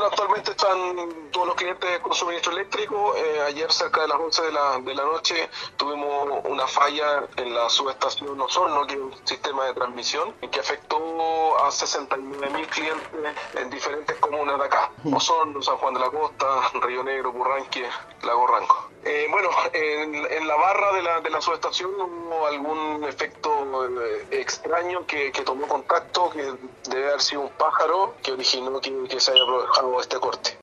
Bueno, actualmente están todos los clientes con suministro eléctrico. Ayer cerca de las 11 de la noche tuvimos una falla en la subestación Osorno, que es un sistema de transmisión, que afectó a 69.000 clientes en diferentes comunas de acá. Osorno, San Juan de la Costa, Río Negro, Purranque, Lago Ranco. Bueno, en la barra de la subestación hubo algún efecto extraño que tomó contacto, que debe haber sido un pájaro que originó que se haya producido este corte.